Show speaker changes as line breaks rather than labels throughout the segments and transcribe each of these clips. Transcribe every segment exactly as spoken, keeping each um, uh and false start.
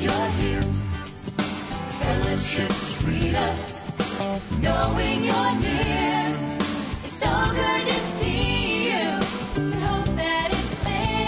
you're here. Fellowship's freedom, knowing you're near. It's so good to see you. We hope that it's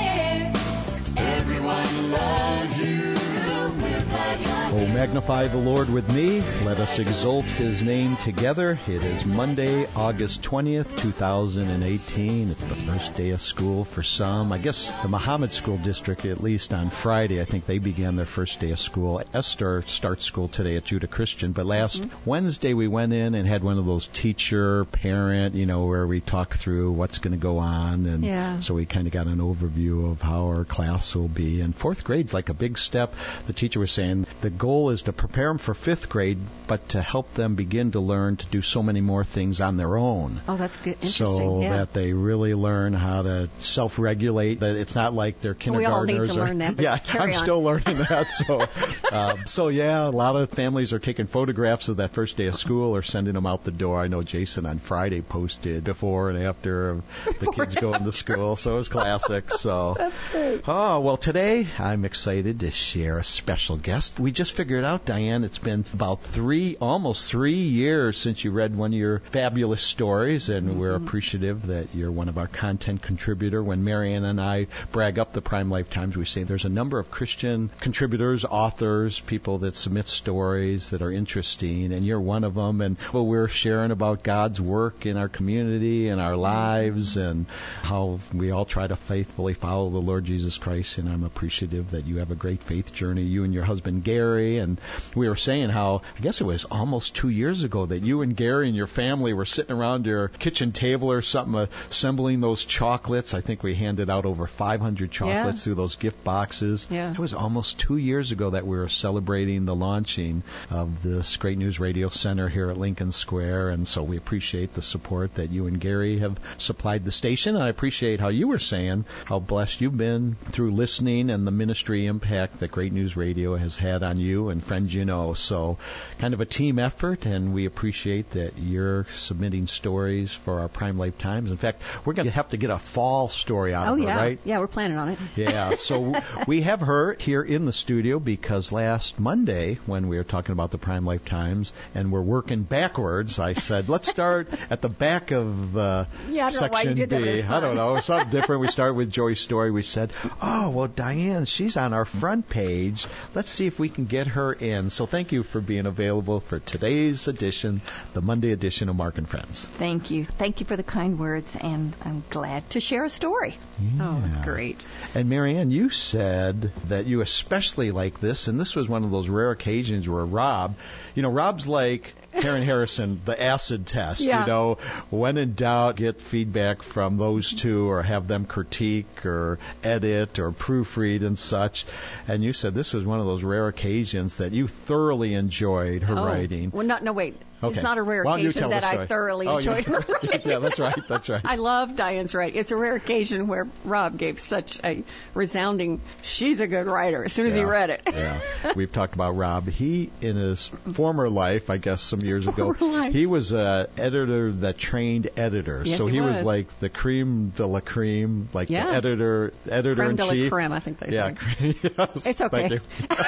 there. Everyone loves you. We're glad you're
Oh, magnify the Lord with me. Let us exalt His name together. It is Monday, August twentieth, two thousand eighteen. It's the first day of school for some. I guess the Muhammad School District, at least on Friday, I think they began their first day of school. Esther starts school today at Judah Christian. But last mm-hmm. Wednesday, we went in and had one of those teacher, parent, you know, where we talk through what's going to go on. And
yeah.
so we kind of got an overview of how our class will be. And fourth grade's like a big step. The teacher was saying the goal is to prepare them for fifth grade, but to help them begin to learn to do so many more things on their own.
Oh, that's good. Interesting.
So
yeah.
that they really learn how to self-regulate. That it's not like they're kindergartners.
We all need to
or,
learn that. But
yeah,
carry
I'm
on.
still learning that. So, um, so yeah, a lot of families are taking photographs of that first day of school or sending them out the door. I know Jason on Friday posted before and after of the kids going to school. So it was classic. So
that's great.
Oh well, today I'm excited to share a special guest. We just figured out, Diane, it's been about three, almost three years since you read one of your fabulous stories, and mm-hmm. we're appreciative that you're one of our content contributor. When Marianne and I brag up the Prime Life Times, we say there's a number of Christian contributors, authors, people that submit stories that are interesting, and you're one of them. And well, we're sharing about God's work in our community and our lives and how we all try to faithfully follow the Lord Jesus Christ, and I'm appreciative that you have a great faith journey, you and your husband Gary. And we were saying how, I guess it was almost two years ago that you and Gary and your family were sitting around your kitchen table or something, uh, assembling those chocolates. I think we handed out over five hundred chocolates yeah. through those gift boxes.
Yeah.
It was almost two years ago that we were celebrating the launching of this Great News Radio Center here at Lincoln Square, and so we appreciate the support that you and Gary have supplied the station, and I appreciate how you were saying how blessed you've been through listening and the ministry impact that Great News Radio has had on you and friends you know. So kind of a team effort, and we appreciate that you're submitting stories for our Prime Life Times. In fact, we're going to have to get a fall story out
oh,
of her,
yeah.
right?
Yeah, we're planning on it.
Yeah, so we have her here in the studio because last Monday when we were talking about the Prime Life Times and we're working backwards, I said, let's start at the back of uh,
yeah, I don't
section
know why you did that,
B. I don't know, something different. We started with Joy's story. We said, oh, well, Diane, she's on our front page. Let's see if we can get her in. So thank you for being available for today's edition, the Monday edition of Mark and Friends.
Thank you. Thank you for the kind words, and I'm glad to share a story.
Yeah.
Oh, great.
And Marianne, you said that you especially like this, and this was one of those rare occasions where Rob, you know, Rob's like Karen Harrison, the acid test,
yeah.
you know, when in doubt, get feedback from those two or have them critique or edit or proofread and such. And you said this was one of those rare occasions that you thoroughly enjoyed her
oh.
writing.
Well, not, no, wait.
Okay.
It's not a rare
Why don't you
occasion
tell
that
the story?
I thoroughly
oh,
enjoyed
yeah.
her writing.
Yeah, that's right. That's right.
I love Diane's writing. It's a rare occasion where Rob gave such a resounding, she's a good writer, as soon as
yeah.
he read it.
yeah. We've talked about Rob. He, in his former life, I guess some years ago,
life.
he was an editor that trained editors.
Yes,
so
he
he was.
was
like the creme de la creme, like
yeah.
the editor, editor
creme
in
de
chief.
la creme, I think they
yeah,
say.
yes,
it's okay.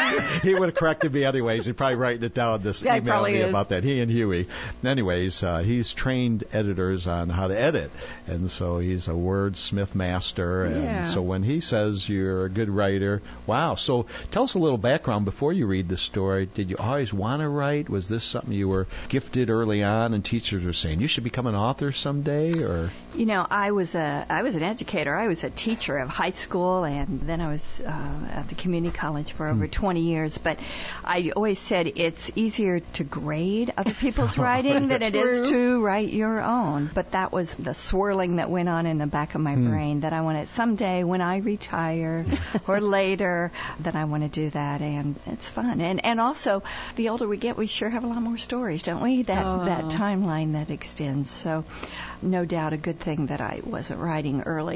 he would have corrected me anyways. He's probably writing it down this
yeah,
email me
is.
about that. He and Huey. Anyways, uh, he's trained editors on how to edit, and so he's a wordsmith master. And
yeah.
so when he says you're a good writer, wow. So tell us a little background before you read the story. Did you always want to write? Was this something you were gifted early on, and teachers were saying you should become an author someday? Or
you know, I was a I was an educator. I was a teacher of high school, and then I was uh, at the community college for over hmm. twenty years. But I always said it's easier to grade other people's writing than it
true?
is to write your own. But that was the swirling that went on in the back of my hmm. brain, that I wanted someday when I retire or later that I want to do that, and it's fun. And and also, the older we get, we sure have a lot more stories, don't we? That
oh.
that timeline that extends. So, no doubt, a good thing that I wasn't writing earlier.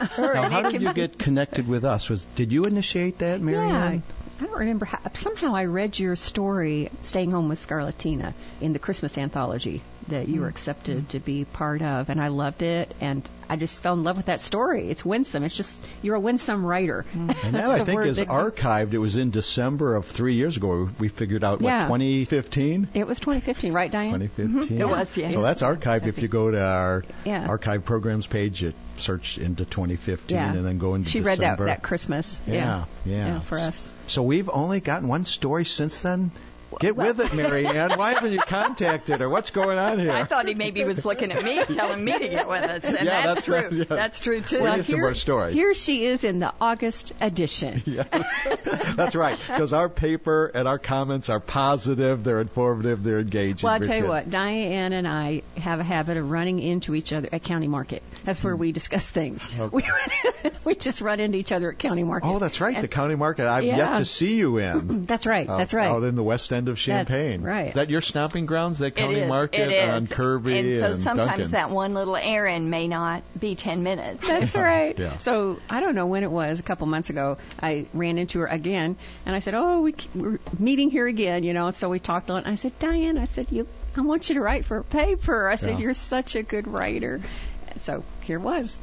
Or
Now,
it
how did
can
you
be-
get connected with us? Was Did you initiate that, Mary
Yeah,
Ann?
I don't remember how. Somehow I read your story, Staying Home with Scarlatina, in the Christmas anthology that you were accepted to be part of, and I loved it, and I just fell in love with that story. It's winsome. It's just, you're a winsome writer.
And that,
That's
I
the
think,
word
is
that-
archived. It was in December of three years ago. We figured out, what,
Yeah.
twenty fifteen?
It was twenty fifteen, right, Diane?
twenty fifteen.
It was, yeah.
So that's archived. If you go to our
Yeah.
archive programs page, you search into twenty fifteen
Yeah.
and then go into
She read that,
December.
that Christmas.
Yeah, yeah.
for us.
So we've only gotten one story since then? Get
Well-
with it, Mary Ann. Why haven't you contacted her? What's going on here?
I thought he maybe was looking at me, telling me to get with us, and
Yeah,
that's,
that's
true.
right, yeah.
That's true too.
We need some more stories.
Here she is in the August edition.
Yes, that's right. Because our paper and our comments are positive, they're informative, they're engaging.
Well, I'll
with
tell you
kids.
what, Diane and I have a habit of running into each other at County Market. That's where we discuss things.
Okay.
We, we just run into each other at County Market.
Oh, that's right.
And-
The county market I've
Yeah.
yet to see you in.
That's right.
Out-
That's right.
Out in the west end of Champaign.
right.
Is that your stomping grounds, that
It
county
is.
market
It is.
on Kirby
and
and,
so sometimes
Duncan?
that one little errand may not be ten minutes.
That's right.
Yeah.
So I don't know when it was, a couple months ago, I ran into her again, and I said, oh, we, we're meeting here again, you know. So we talked a lot. And I said, Diane, I said, you, I want you to write for a paper. I said,
Yeah.
you're such a good writer. So here it was.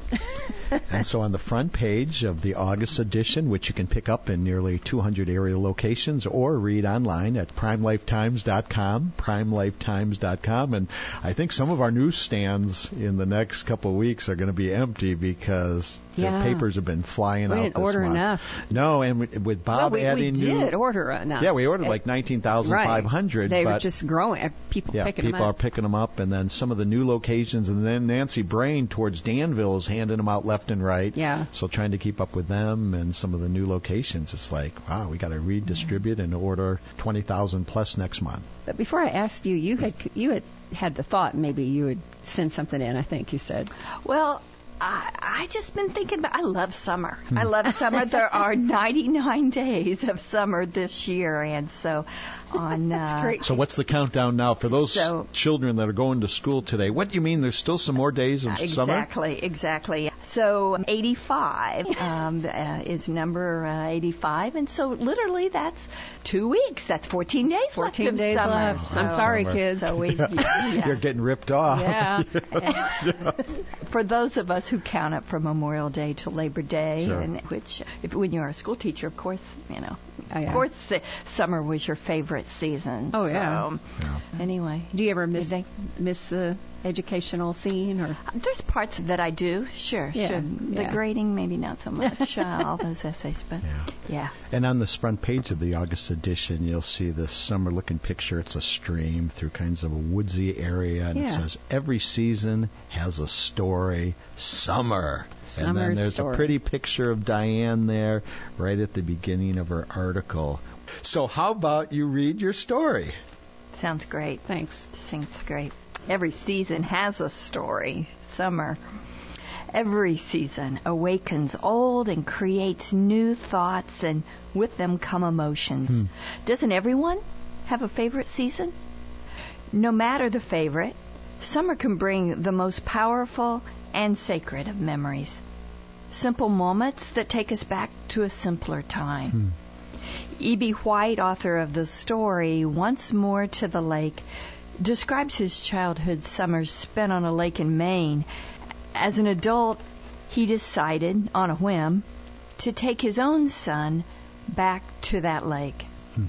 And so on the front page of the August edition, which you can pick up in nearly two hundred area locations or read online at prime life times dot com, prime life times dot com. And I think some of our newsstands in the next couple of weeks are going to be empty because
Yeah.
the papers have been flying
We
out
didn't
this
order
month.
enough.
No, and with, with Bob
well, we, we
adding new...
did order enough.
Yeah, we ordered like nineteen thousand five hundred.
Right. They
but
were just growing. uh, People
yeah,
picking
people
them
are
up.
picking them up, and then some of the new locations, and then Nancy Brain towards Danville is handing them out left and right.
Yeah.
So trying to keep up with them and some of the new locations, it's like, wow, we got to redistribute and order twenty thousand plus next month.
But before I asked you, you had you had had the thought maybe you would send something in. I think you said.
Well, I, I just been thinking about. I love summer.
Hmm.
I love summer. There are ninety-nine days of summer this year, and so on.
That's
uh,
great.
So what's the countdown now for those
So-
children that are going to school today? What do you mean? There's still some more days of summer?
Exactly, exactly. So eighty-five um, uh, is number uh, eighty-five, and so literally that's two weeks. That's fourteen days
fourteen
left of
days
summer.
left. I'm
So-
sorry,
Summer.
kids.
So we, yeah.
You're getting ripped off.
Yeah.
For those of us who count up from Memorial Day to Labor Day,
Sure.
and which, if, when you're a school teacher, of course, you know,
Oh, yeah.
of course, uh, summer was your favorite season.
Oh, yeah.
So,
Yeah.
anyway,
Do you ever miss
Anything?
miss the educational scene or?
there's parts that I do. Sure,
Yeah,
sure. The
yeah.
grading, maybe not so much. uh, all those essays, but
Yeah.
yeah.
And on this front page of the August edition, you'll see this summer-looking picture. It's a stream through kinds of a woodsy area, and
Yeah.
it says, every season has a story. Summer. and
Summer
then there's
story.
a pretty picture of Diane there right at the beginning of her article. So how about you read your story?
Sounds great.
Thanks.
Sounds great. Every season has a story. Summer. Every season awakens old and creates new thoughts, and with them come emotions. Doesn't everyone have a favorite season? No matter the favorite, summer can bring the most powerful and sacred of memories. Simple moments that take us back to a simpler time. E B. White, author of the story Once More to the Lake, describes his childhood summers spent on a lake in Maine. As an adult, he decided, on a whim, to take his own son back to that lake.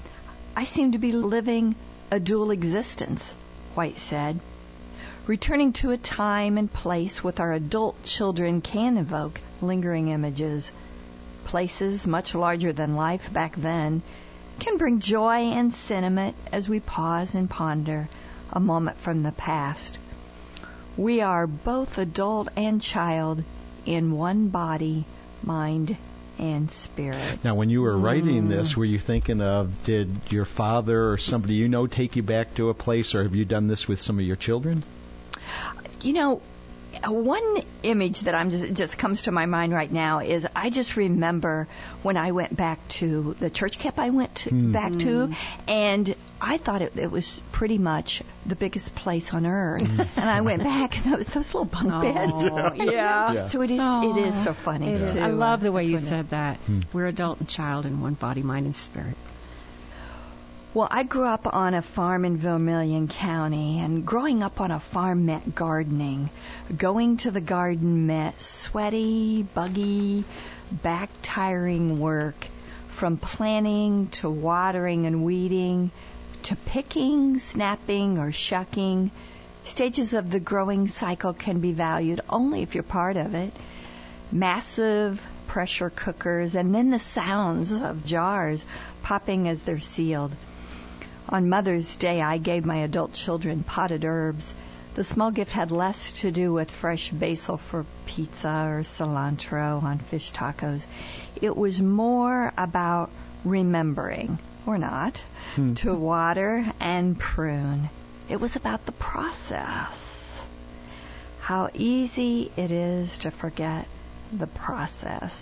I seem to be living a dual existence, White said. Returning to a time and place with our adult children can evoke lingering images. Places much larger than life back then can bring joy and sentiment as we pause and ponder a moment from the past. We are both adult and child in one body, mind, and spirit.
Now, when you were writing this, were you thinking of, did your father or somebody you know take you back to a place, or have you done this with some of your children?
You know, one image that I'm just just comes to my mind right now is I just remember when I went back to the church camp I went to,
Mm.
back to, and I thought it, it was pretty much the biggest place on earth. And I went back, and it was those little bunk beds.
Oh, yeah.
Yeah.
So it is
Oh,
it is so funny.
It is.
to,
I love
uh,
the way you
to-
said that. We're adult and child in one body, mind, and spirit.
Well, I grew up on a farm in Vermilion County, and growing up on a farm meant gardening. Going to the garden meant sweaty, buggy, back-tiring work, from planting to watering and weeding, to picking, snapping, or shucking. Stages of the growing cycle can be valued only if you're part of it. Massive pressure cookers, and then the sounds of jars popping as they're sealed. On Mother's Day, I gave my adult children potted herbs. The small gift had less to do with fresh basil for pizza or cilantro on fish tacos. It was more about remembering, or not,
Hmm.
to water and prune. It was about the process. How easy it is to forget the process.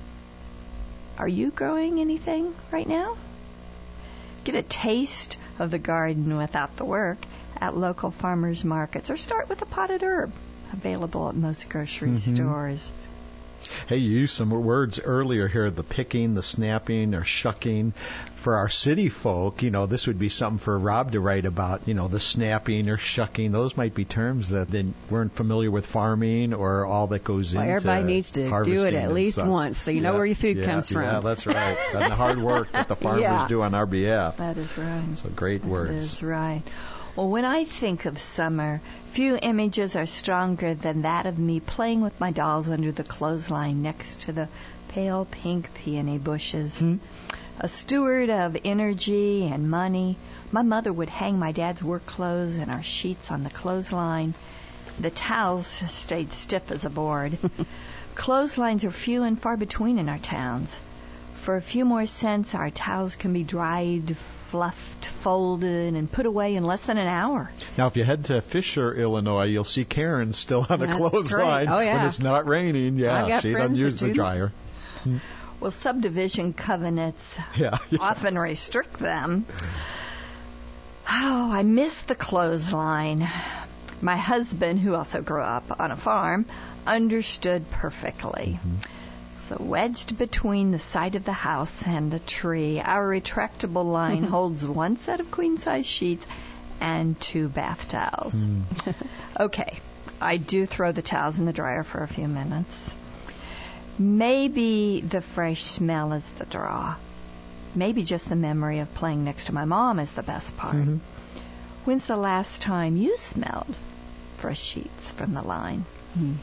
Are you growing anything right now? Get a taste of the garden without the work at local farmers markets, or start with a potted herb available at most grocery
Mhm.
stores.
Hey, you used some words earlier here, the picking, the snapping, or shucking. For our city folk, you know, this would be something for Rob to write about, you know, the snapping or shucking. Those might be terms that they weren't familiar with farming or all that goes
Well,
into
everybody needs to do it
harvesting
at
and
least
such.
once so you know
Yeah,
where your food
yeah,
comes from.
Yeah, that's right. And the hard work that the farmers
Yeah.
do on our behalf.
That is right.
So great
That
words.
is right. Well, when I think of summer, few images are stronger than that of me playing with my dolls under the clothesline next to the pale pink peony bushes.
Hmm.
A steward of energy and money, my mother would hang my dad's work clothes and our sheets on the clothesline. The towels stayed stiff as a board. Clotheslines are few and far between in our towns. For a few more cents, our towels can be dried, fluffed, folded, and put away in less than an hour.
Now, if you head to Fisher, Illinois, you'll see Karen still on a
That's
clothesline
great. Oh, yeah.
when it's not raining. Yeah,
I got
she
friends
doesn't use
that
the
do.
dryer.
Well, subdivision covenants
Yeah, yeah.
often restrict them. Oh, I miss the clothesline. My husband, who also grew up on a farm, understood perfectly. So wedged between the side of the house and a tree, our retractable line holds one set of queen-size sheets and two bath towels. Okay, I do throw the towels in the dryer for a few minutes. Maybe the fresh smell is the draw. Maybe just the memory of playing next to my mom is the best part.
Mhm.
When's the last time you smelled fresh sheets from the line?
Hmm.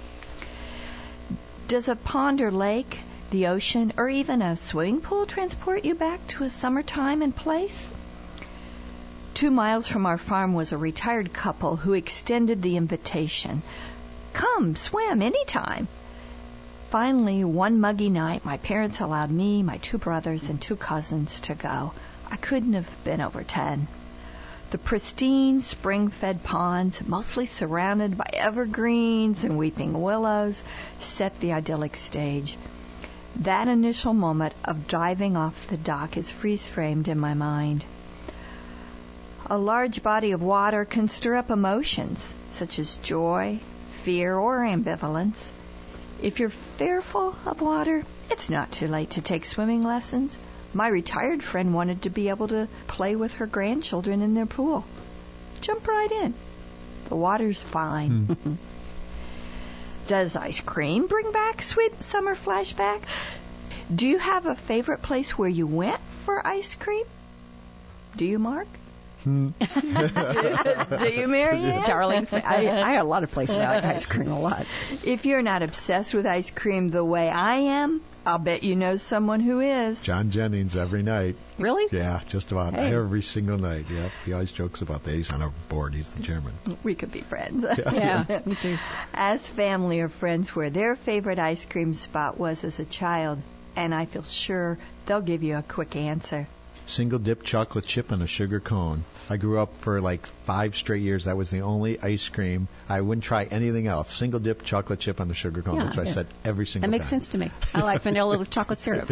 Does a pond or lake, the ocean, or even a swimming pool transport you back to a summertime and place? Two miles from our farm was a retired couple who extended the invitation. Come, swim anytime. Finally, one muggy night, my parents allowed me, my two brothers, and two cousins to go. I couldn't have been over ten. The pristine, spring-fed ponds, mostly surrounded by evergreens and weeping willows, set the idyllic stage. That initial moment of diving off the dock is freeze-framed in my mind. A large body of water can stir up emotions, such as joy, fear, or ambivalence. If you're fearful of water, it's not too late to take swimming lessons. My retired friend wanted to be able to play with her grandchildren in their pool. Jump right in. The water's fine. Does ice cream bring back sweet summer flashback? Do you have a favorite place where you went for ice cream? Do you, Mark?
Hmm.
do, do you, Marianne?
Darling, I, I have a lot of places I like ice cream a lot.
If you're not obsessed with ice cream the way I am, I'll bet you know someone who is.
John Jennings every night.
Really?
Yeah, just about
Hey.
every single night. Yeah, he always jokes about that. He's on our board. He's the chairman.
We could be friends.
Yeah, me too.
Ask family or friends where their favorite ice cream spot was as a child, and I feel sure they'll give you a quick answer.
single dip chocolate chip and a sugar cone. I grew up for like five straight years. That was the only ice cream. I wouldn't try anything else. Single dip chocolate chip on the sugar cone.
Yeah,
That's what
yeah.
I said every single
That
time.
makes sense to me. I like vanilla with chocolate syrup.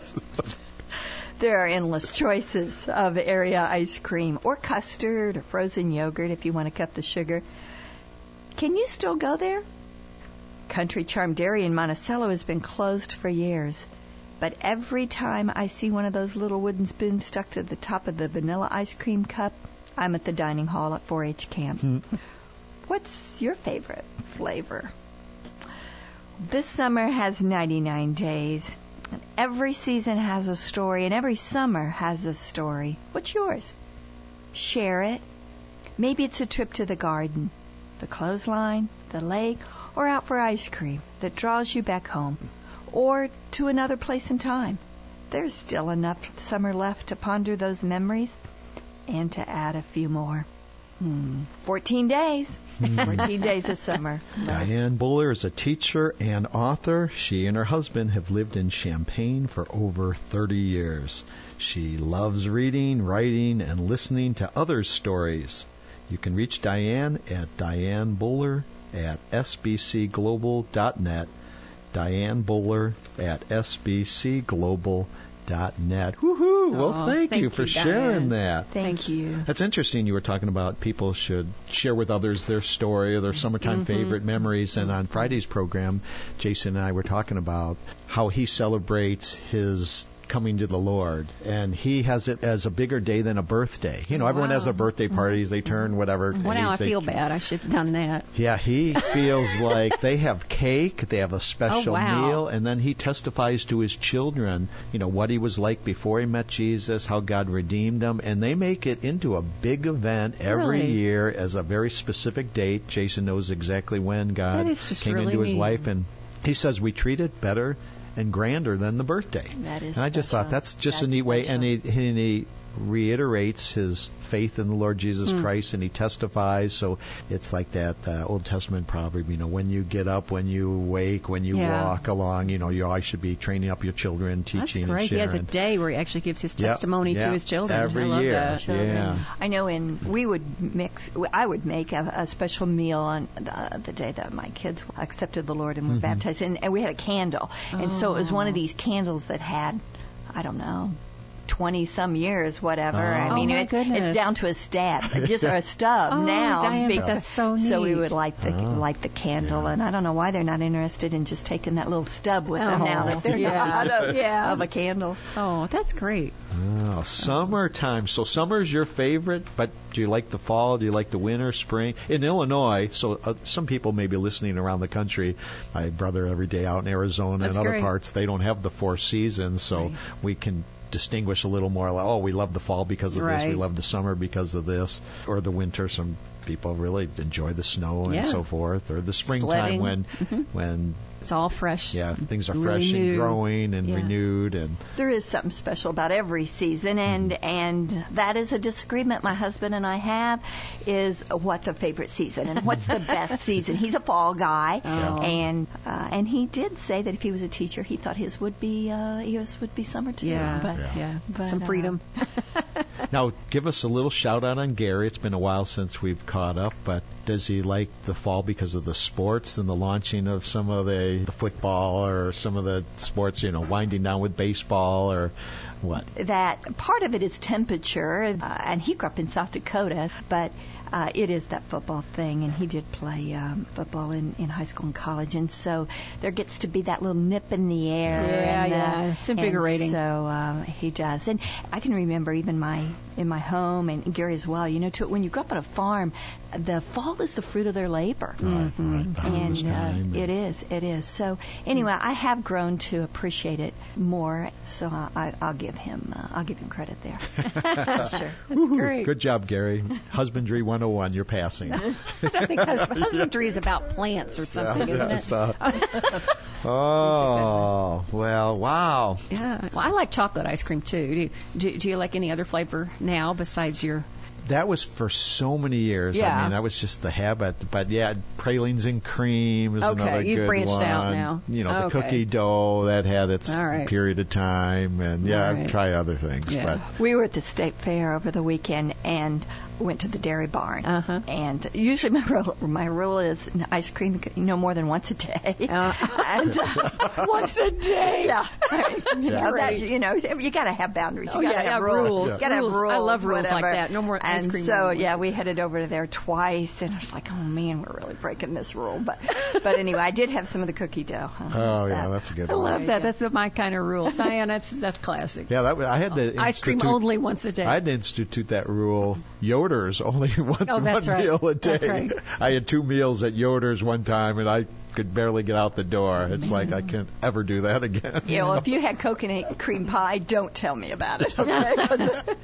There are endless choices of area ice cream or custard or frozen yogurt if you want to cut the sugar. Can you still go there? Country Charm Dairy in Monticello has been closed for years. But every time I see one of those little wooden spoons stuck to the top of the vanilla ice cream cup, I'm at the dining hall at four H camp. What's your favorite flavor? This summer has ninety-nine days. And every season has a story, and every summer has a story. What's yours? Share it. Maybe it's a trip to the garden, the clothesline, the lake, or out for ice cream that draws you back home, or to another place in time. There's still enough summer left to ponder those memories and to add a few more. Hmm. Fourteen days. Fourteen days of summer.
Diane Buller is a teacher and author. She and her husband have lived in Champaign for over thirty years. She loves reading, writing, and listening to others' stories. You can reach Diane at Diane Buller at s b c global dot net. Diane Buller at s b c global dot net. Woohoo! Well,
Oh,
thank,
thank
you for
you,
sharing
Diane.
that.
Thank you.
That's interesting. You were talking about people should share with others their story or their summertime
Mm-hmm.
favorite memories. And on Friday's program, Jason and I were talking about how he celebrates his coming to the Lord, and he has it as a bigger day than a birthday. You know, everyone
Wow.
has their birthday parties. They turn whatever.
Well, now I
age they-
feel bad. I should have done that.
Yeah, he feels like they have cake, they have a special
Oh, wow.
meal, and then he testifies to his children, you know, what he was like before he met Jesus, how God redeemed him, and they make it into a big event every
Really?
year as a very specific date. Jason knows exactly when God
That is just
came
really
into his
neat.
life, and he says we treat it better and grander than the birthday.
That is
and I just
special.
thought that's just
That's
a neat way, and he,
special.
and he reiterates his faith in the Lord Jesus
Hmm.
Christ, and he testifies. So it's like that uh, Old Testament proverb, you know, when you get up, when you wake, when you
Yeah.
walk along, you know, you always should be training up your children,
That's
teaching
great.
and
He has a
sharing.
day where he actually gives his
Yep,
testimony
yep,
to his children.
every
I love
year.
that.
Yeah.
I know in we would mix I would make a, a special meal on the, the day that my kids accepted the Lord and were
Mm-hmm.
baptized, and, and we had a candle, and so it was one of these candles that had I don't know twenty some years, whatever. I
Oh.
mean,
Oh, my
it,
goodness.
it's down to a stab, just or a stub
Oh,
now.
Diane,
big-
that's so
So we
neat.
would light the
Oh.
light the candle,
Yeah.
and I don't know why they're not interested in just taking that little stub with them
Oh,
now that they're
yeah.
not of,
Yeah.
of a candle.
Oh, that's great.
Oh, summertime. So summer's your favorite, but do you like the fall? Do you like the winter, spring? In Illinois, so uh, some people may be listening around the country. My brother every day out in Arizona
That's
and other
great.
parts, they don't have the four seasons, so
Right.
we can distinguish a little more. Like, oh, we love the fall because of this.
Right.
We love the summer because of this. Or the winter, some people really enjoy the snow and
Yeah.
so forth. Or the springtime
Sledding.
when
Mhm.
when
It's all fresh.
yeah things are fresh and
Renewed.
growing and
Yeah.
renewed and
There is something special about every season, and and that is a disagreement my husband and I have, is what the favorite season and what's the best season. He's a fall guy,
Oh.
and uh, and he did say that if he was a teacher, he thought his would be uh, his would be summer too.
Yeah,
but
yeah.
but,
Some
uh,
freedom.
Now, give us a little shout out on Gary. It's been a while since we've caught up, but does he like the fall because of the sports and the launching of some of the, the football or some of the sports, you know, winding down with baseball or what?
that part of it is temperature, uh, and he grew up in South Dakota, but uh, it is that football thing, and he did play um, football in, in high school and college, and so there gets to be that little nip in the air.
Yeah,
and, uh,
yeah. It's invigorating.
And so uh, he does, and I can remember even my in my home, and Gary as well. You know, to, when you grow up on a farm, the fall is the fruit of their labor.
Right, right.
And
Harvest time
uh, it is, it is. So anyway, I have grown to appreciate it more. So I, I, I'll give him, uh, I'll give him credit there. Sure.
That's great.
Good job, Gary. Husbandry one oh one, you're passing.
I think hus- husbandry is about plants or something,
Yeah,
isn't
yeah,
it?
so- oh, well, wow.
Yeah. Well, I like chocolate ice cream too. Do, do, do you like any other flavor now besides your
That was for so many years.
Yeah.
I mean, that was just the habit. But yeah, pralines and cream is
Okay,
another
you've
good
branched
one.
out now.
You know,
Okay.
the cookie dough that had its
All right.
period of time, and yeah,
All
I've
right.
tried other things.
Yeah.
We were at the state fair over the weekend and went to the dairy barn.
Uh-huh.
And usually my rule, my rule is ice cream no more than once a day.
Uh,
and, uh,
Once a day.
Yeah, you know,
Great.
that, you know, you got to have boundaries. You
Oh,
got to
yeah,
have
yeah,
rules.
rules.
You got to have
Rules.
rules.
I love rules like
whatever.
that. No more ice
and
cream
so,
more than
yeah,
once.
we headed over to there twice, and I was like, oh man, we're really breaking this rule. But, but anyway, I did have some of the cookie dough. Huh?
Oh yeah,
That-
that's a good
I
one.
love that. That's my kind of rule. Diane, that's that's classic.
Yeah, that was, I had to
Ice cream
institute-
only once a day.
I had to institute that rule. Yoder's only one,
Oh, that's
one
right.
meal a day.
That's right.
I had two meals at Yoder's one time, and I could barely get out the door. It's like I can't ever do that again.
You know, if you had coconut cream pie, don't tell me about it, okay?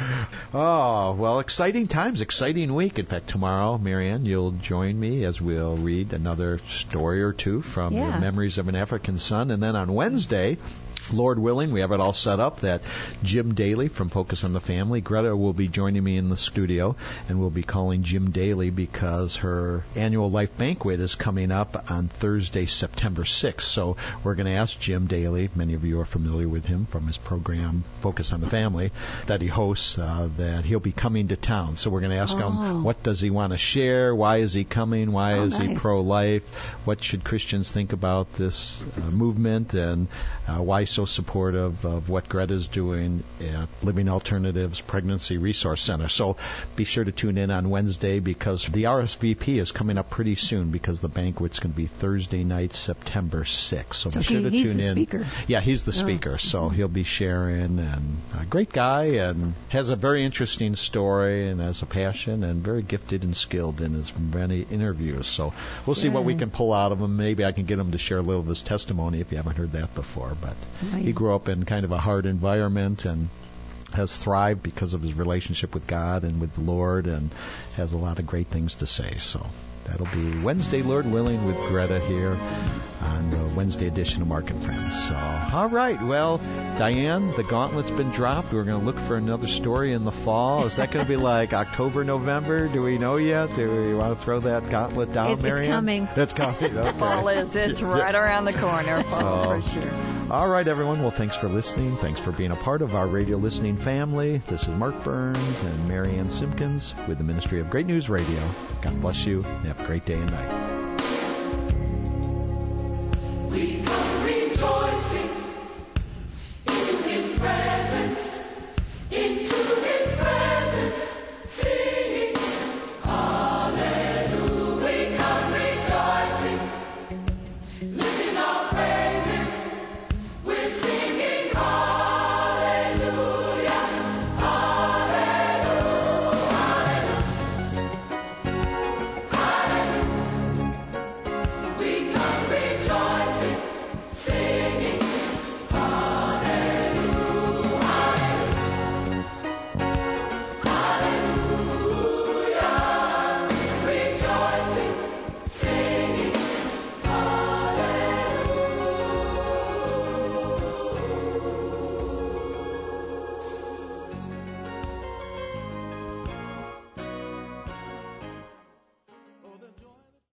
Oh, well, exciting times, exciting week. In fact, tomorrow, Marianne, you'll join me as we'll read another story or two from
Yeah.
the Memories of an African Son. And then on Wednesday, Lord willing, we have it all set up that Jim Daly from Focus on the Family, Greta will be joining me in the studio, and we'll be calling Jim Daly because her annual Life Banquet is coming up on Thursday, September sixth. So we're going to ask Jim Daly, many of you are familiar with him from his program Focus on the Family that he hosts, uh, that he'll be coming to town. So we're going to ask
Oh.
him, what does he want to share? Why is he coming? Why
Oh,
is he
nice.
pro-life? What should Christians think about this uh, movement? And uh, why so supportive of what Greta's doing at Living Alternatives Pregnancy Resource Center. So be sure to tune in on Wednesday because the R S V P is coming up pretty soon because the banquet's going to be Thursday night, September sixth. So,
So
be sure
he-
to
he's
tune
the
in.
speaker.
Yeah, he's the
Oh.
speaker. So he'll be sharing, and a great guy, and has a very interesting story, and has a passion, and very gifted and skilled in his many interviews. So we'll see what we
Yeah.
can pull out of him. Maybe I can get him to share a little of his testimony if you haven't heard that before. But
Right.
he grew up in kind of a hard environment and has thrived because of his relationship with God and with the Lord, and has a lot of great things to say. So that'll be Wednesday, Lord willing, with Greta here on the Wednesday edition of Mark and Friends. So, all right. Well, Diane, the gauntlet's been dropped. We're going to look for another story in the fall. Is that going to be like October, November? Do we know yet? Do we want to throw that gauntlet down,
It's- it's
Marianne?
coming.
It's coming. Okay.
Fall is, it's
Yeah.
right around the corner, fall
Oh.
for sure.
All right, everyone. Well, thanks for listening. Thanks for being a part of our radio listening family. This is Mark Burns and Marianne Simpkins with the Ministry of Great News Radio. God bless you, and have a great day and night.